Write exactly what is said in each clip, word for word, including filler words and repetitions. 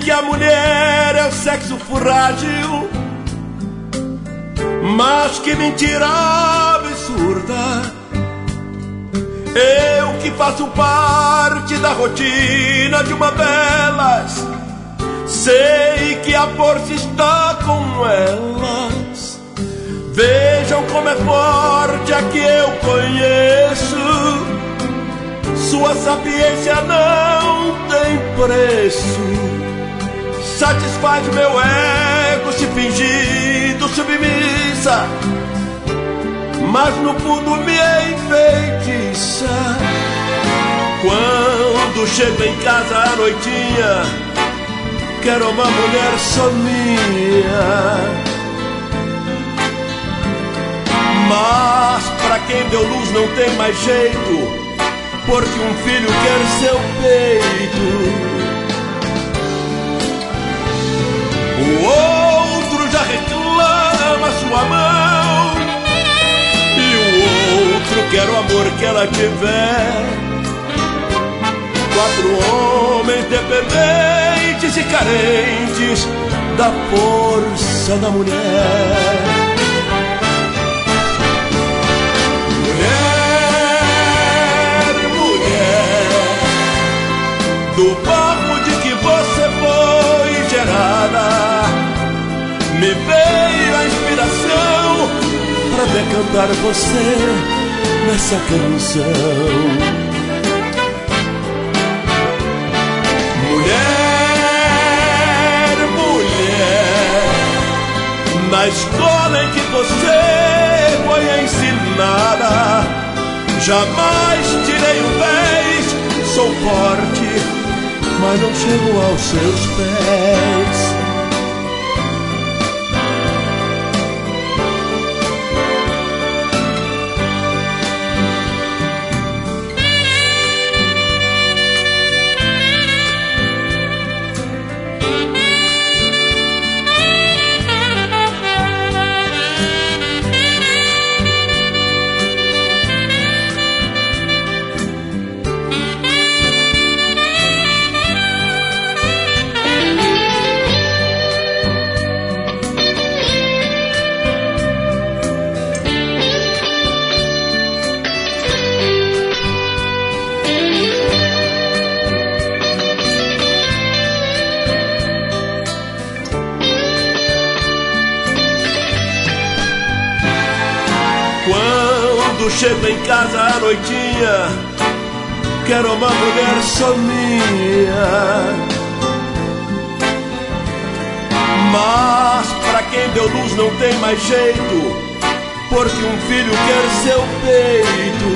que a mulher é o sexo frágil, mas que mentira absurda. Eu que faço parte da rotina de uma delas, sei que a força está com elas. Vejam como é forte a que eu conheço, sua sapiência não tem preço. Satisfaz meu ego se fingindo submissa, mas no fundo me enfeitiça. Quando chego em casa à noitinha, quero uma mulher só minha. Mas pra quem deu luz não tem mais jeito, porque um filho quer seu peito. O outro já reclama sua mão, e o outro quer o amor que ela tiver. Quatro homens dependentes e carentes da força da mulher. Do barro de que você foi gerada, me veio a inspiração para decantar você nessa canção. Mulher, mulher, na escola em que você foi ensinada, jamais tirei um dez, sou forte, mas não chego aos seus pés. Quando chego em casa à noitinha, quero uma mulher só minha. Mas pra quem deu luz não tem mais jeito, porque um filho quer seu peito.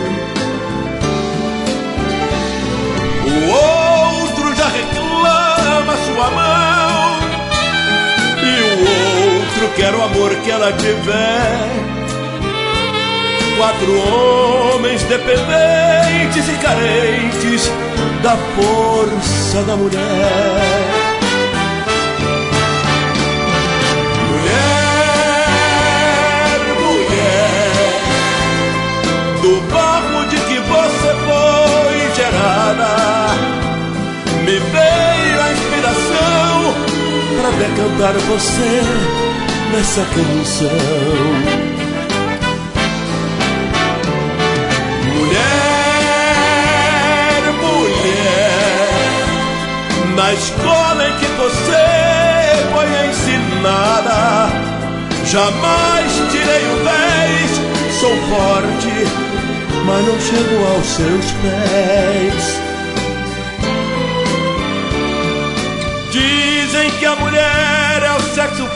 O outro já reclama sua mão, e o outro quer o amor que ela tiver. Quatro homens dependentes e carentes da força da mulher. Mulher, mulher, do barro de que você foi gerada, me veio a inspiração para decantar você nessa canção. Na escola em que você foi ensinada, jamais tirei o dez, sou forte, mas não chego aos seus pés. Dizem que a mulher é o sexo